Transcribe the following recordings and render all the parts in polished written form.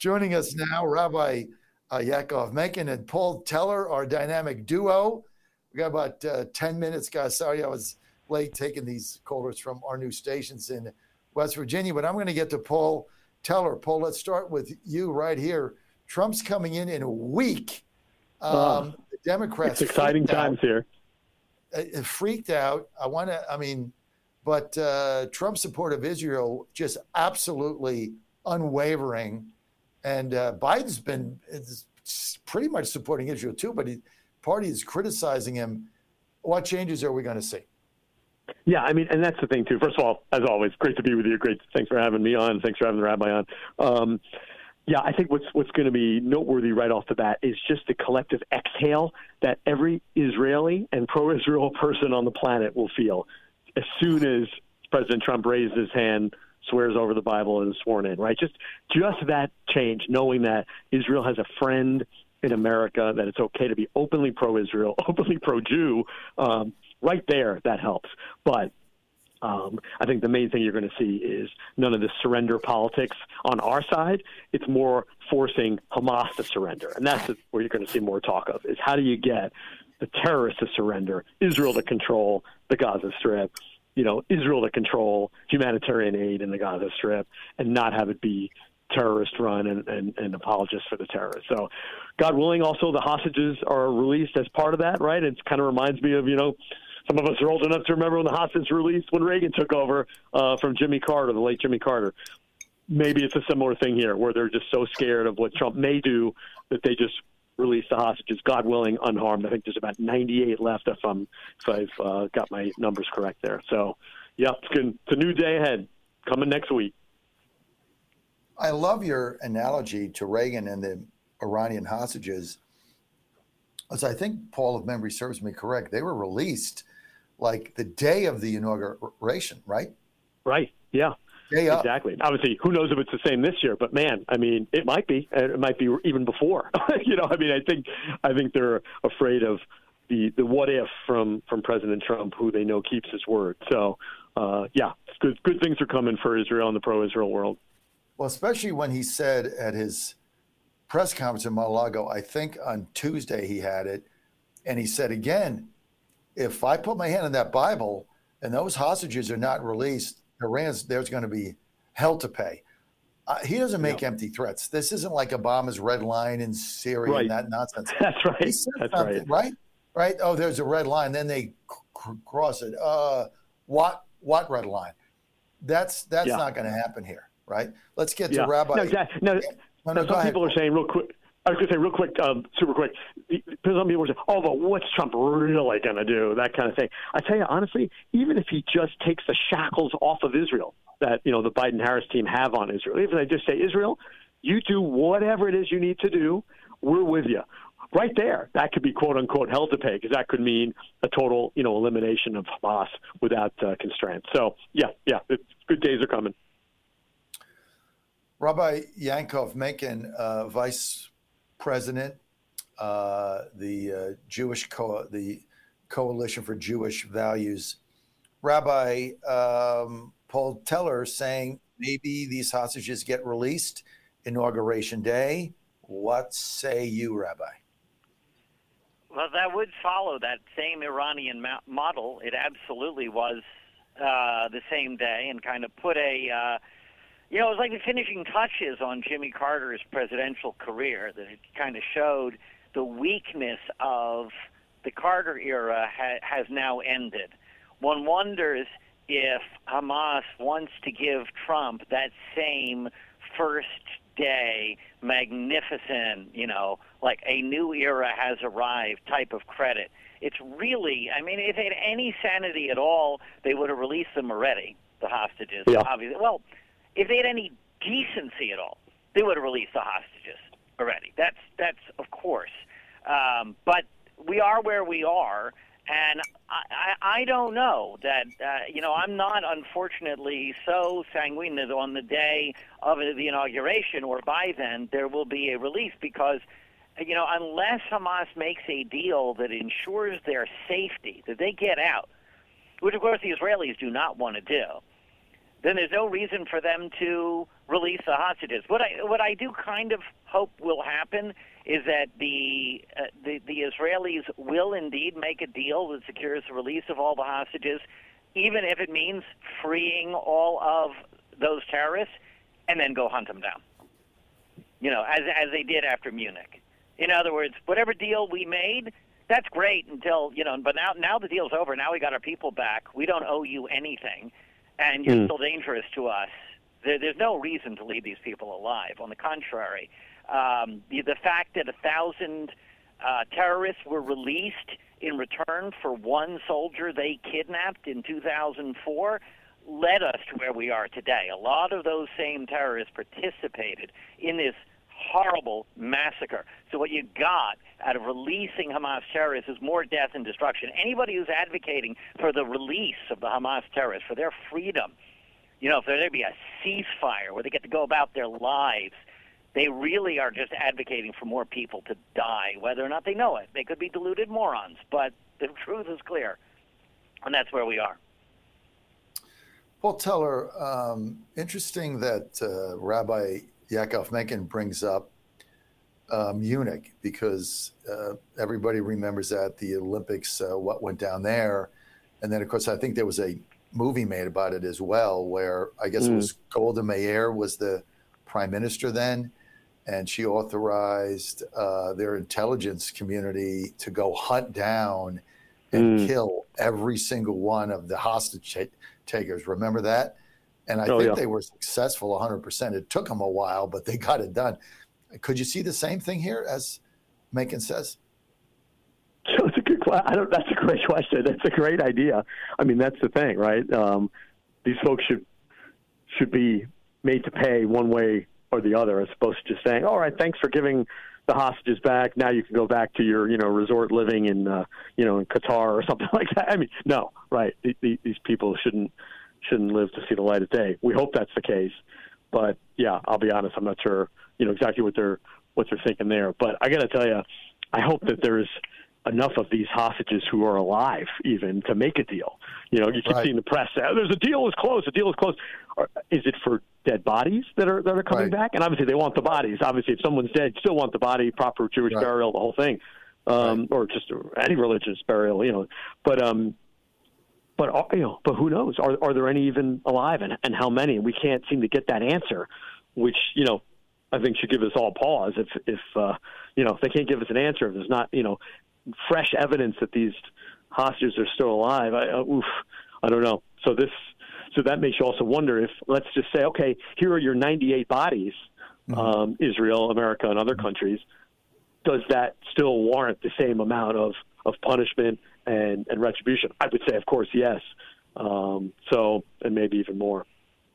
Joining us now, Rabbi Yaakov Menken and Paul Teller, our dynamic duo. We got about 10 minutes, guys. Sorry I was late taking these callers from our new stations in West Virginia, but I'm going to get to Paul Teller. Paul, let's start with you right here. Trump's coming in a week. The Democrats. It's exciting times here. Freaked out. But Trump's support of Israel just absolutely unwavering. And Biden's been pretty much supporting Israel too, but the party is criticizing him. What changes are we going to see? Yeah, I mean, and that's the thing too. First of all, as always, great to be with you. Great, thanks for having me on. Thanks for having the rabbi on. Yeah, I think what's going to be noteworthy right off the bat is just the collective exhale that every Israeli and pro-Israel person on the planet will feel as soon as President Trump raised his hand, swears over the Bible, and is sworn in, right? Just that change, knowing that Israel has a friend in America, that it's okay to be openly pro-Israel, openly pro-Jew, right there, that helps. But I think the main thing you're going to see is none of this surrender politics on our side. It's more forcing Hamas to surrender. And that's where you're going to see more talk of, is how do you get the terrorists to surrender, Israel to control the Gaza Strip, Israel to control humanitarian aid in the Gaza Strip, and not have it be terrorist run and apologists for the terrorists. So God willing, also the hostages are released as part of that, right? It kind of reminds me of, some of us are old enough to remember when the hostages were released when Reagan took over from Jimmy Carter, the late Jimmy Carter. Maybe it's a similar thing here where they're just so scared of what Trump may do that they just release the hostages, God willing, unharmed. I think there's about 98 left if I've got my numbers correct there. So, yeah, it's good. It's a new day ahead coming next week. I love your analogy to Reagan and the Iranian hostages. As I think, Paul, if memory serves me correct, they were released like the day of the inauguration, right? Right, yeah. Day up. Exactly. Obviously, who knows if it's the same this year? But man, I mean, it might be. It might be even before. I think they're afraid of the what if from President Trump, who they know keeps his word. So, yeah, it's good things are coming for Israel and the pro-Israel world. Well, especially when he said at his press conference in Mar-a-Lago, I think on Tuesday he had it, and he said again, if I put my hand on that Bible and those hostages are not released, there's going to be hell to pay. He doesn't make empty threats. This isn't like Obama's red line in Syria and that nonsense. That's right. That's right. Right? Oh, there's a red line. Then they cross it. What red line? That's not going to happen here, right? Let's get to Rabbi. No, exactly. No, some people are saying real quick. I was going to say real quick, super quick. Some people are saying, "Oh, but what's Trump really going to do?" That kind of thing. I tell you honestly, even if he just takes the shackles off of Israel that the Biden-Harris team have on Israel, even if they just say, "Israel, you do whatever it is you need to do, we're with you." Right there, that could be "quote unquote" hell to pay, because that could mean a total elimination of Hamas without constraints. So yeah, good days are coming. Rabbi Yaakov Menken, Vice President, the the Coalition for Jewish Values. Rabbi Paul Teller saying maybe these hostages get released Inauguration Day. What say you, Rabbi? Well, that would follow that same Iranian model. It absolutely was the same day, and kind of put a it was like the finishing touches on Jimmy Carter's presidential career, that it kind of showed the weakness of the Carter era has now ended. One wonders if Hamas wants to give Trump that same first day, magnificent, like a new era has arrived type of credit. It's really, if they had any sanity at all, they would have released them already, the hostages. Yeah. Obviously. Well, if they had any decency at all, they would have released the hostages already. That's of course. But we are where we are, and I don't know that, I'm not, unfortunately, so sanguine that on the day of the inauguration or by then there will be a release, because, unless Hamas makes a deal that ensures their safety, that they get out, which, of course, the Israelis do not want to do, then there's no reason for them to release the hostages. What I do kind of hope will happen is that the Israelis will indeed make a deal that secures the release of all the hostages, even if it means freeing all of those terrorists, and then go hunt them down. As they did after Munich. In other words, whatever deal we made, that's great until, but now the deal's over. Now we got our people back. We don't owe you anything, and you're still dangerous to us. There's no reason to leave these people alive. On the contrary, the fact that 1,000 terrorists were released in return for one soldier they kidnapped in 2004 led us to where we are today. A lot of those same terrorists participated in this horrible massacre. So what you got out of releasing Hamas terrorists is more death and destruction. Anybody who's advocating for the release of the Hamas terrorists, for their freedom, if there be a ceasefire where they get to go about their lives, they really are just advocating for more people to die, whether or not they know it. They could be deluded morons, but the truth is clear, and that's where we are. Paul Teller, interesting that Rabbi Yaakov Menken brings up Munich, because everybody remembers that, the Olympics, what went down there. And then, of course, I think there was a movie made about it as well, where I guess it was Golda Meir was the prime minister then, and she authorized their intelligence community to go hunt down and kill every single one of the hostage takers. Remember that? And I think they were successful 100%. It took them a while, but they got it done. Could you see the same thing here, as Menken says? So it's a good question. That's a great question. That's a great idea. I mean, that's the thing, right? These folks should be made to pay one way or the other, as opposed to just saying, "All right, thanks for giving the hostages back. Now you can go back to your, resort living in, in Qatar or something like that." I mean, no, right? These people shouldn't live to see the light of day. We hope that's the case, but yeah, I'll be honest, I'm not sure, exactly what they're thinking there. But I got to tell you, I hope that there's enough of these hostages who are alive even to make a deal. You keep seeing the press say, "There's a deal is close. A deal is close." Or is it for dead bodies that are coming back? And obviously they want the bodies. Obviously, if someone's dead, you still want the body, proper Jewish burial, the whole thing, or just any religious burial. But who knows? Are there any even alive, and how many? We can't seem to get that answer, which I think should give us all pause. If they can't give us an answer, if there's not fresh evidence that these hostages are still alive, I don't know. So that makes you also wonder if, let's just say, okay, here are your 98 bodies, Israel, America, and other countries. Does that still warrant the same amount of punishment and retribution? I would say, of course, yes. And maybe even more.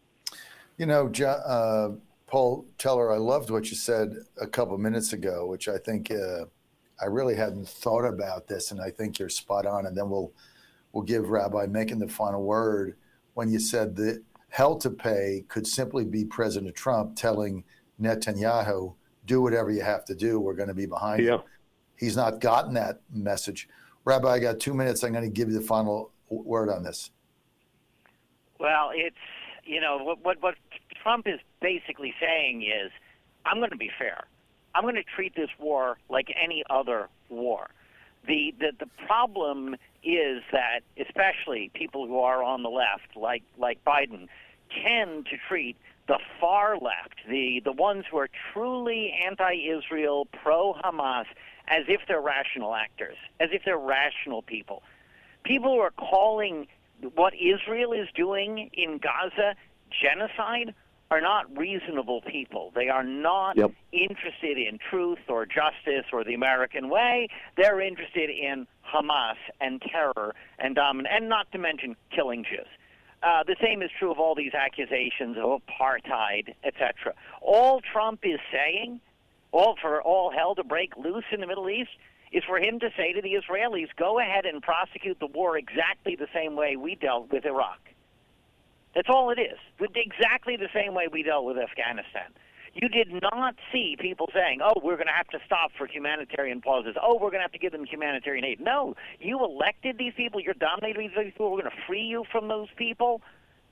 Paul Teller, I loved what you said a couple of minutes ago, which I think I really hadn't thought about this, and I think you're spot on. And then we'll give Rabbi Menken the final word, when you said that hell to pay could simply be President Trump telling Netanyahu, "Do whatever you have to do. We're going to be behind you." He's not gotten that message. Rabbi, I got 2 minutes. I'm going to give you the final word on this. Well, it's, what Trump is basically saying is, I'm going to be fair. I'm going to treat this war like any other war. The problem is that, especially people who are on the left, like Biden, tend to treat the far left, the ones who are truly anti-Israel, pro-Hamas, as if they're rational actors, as if they're rational people. People who are calling what Israel is doing in Gaza genocide are not reasonable people. They are not interested in truth or justice or the American way. They're interested in Hamas and terror and not to mention killing Jews. The same is true of all these accusations of apartheid, etc. All Trump is saying, for all hell to break loose in the Middle East, is for him to say to the Israelis, go ahead and prosecute the war exactly the same way we dealt with Iraq. That's all it is, exactly the same way we dealt with Afghanistan. You did not see people saying, "Oh, we're going to have to stop for humanitarian pauses. Oh, we're going to have to give them humanitarian aid." No, you elected these people. You're dominating these people. We're going to free you from those people.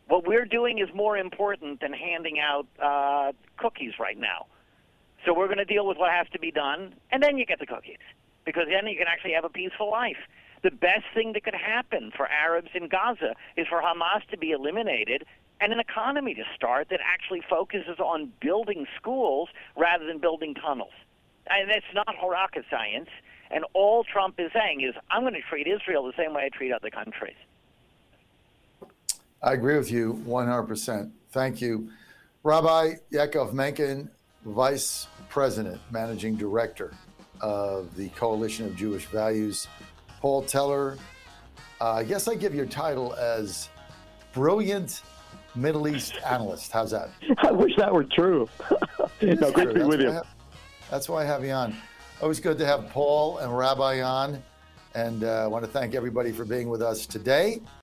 What we're doing is more important than handing out cookies right now. So we're going to deal with what has to be done, and then you get the cookies, because then you can actually have a peaceful life. The best thing that could happen for Arabs in Gaza is for Hamas to be eliminated and an economy to start that actually focuses on building schools rather than building tunnels. And that's not rocket science. And all Trump is saying is, I'm going to treat Israel the same way I treat other countries. I agree with you 100%. Thank you. Rabbi Yaakov Menken, Vice President, Managing Director of the Coalition of Jewish Values. Paul Teller, I guess I give your title as Brilliant Middle East Analyst. How's that? I wish that were true. No, great to be with you. That's why I have you on. Always good to have Paul and Rabbi on. And I want to thank everybody for being with us today.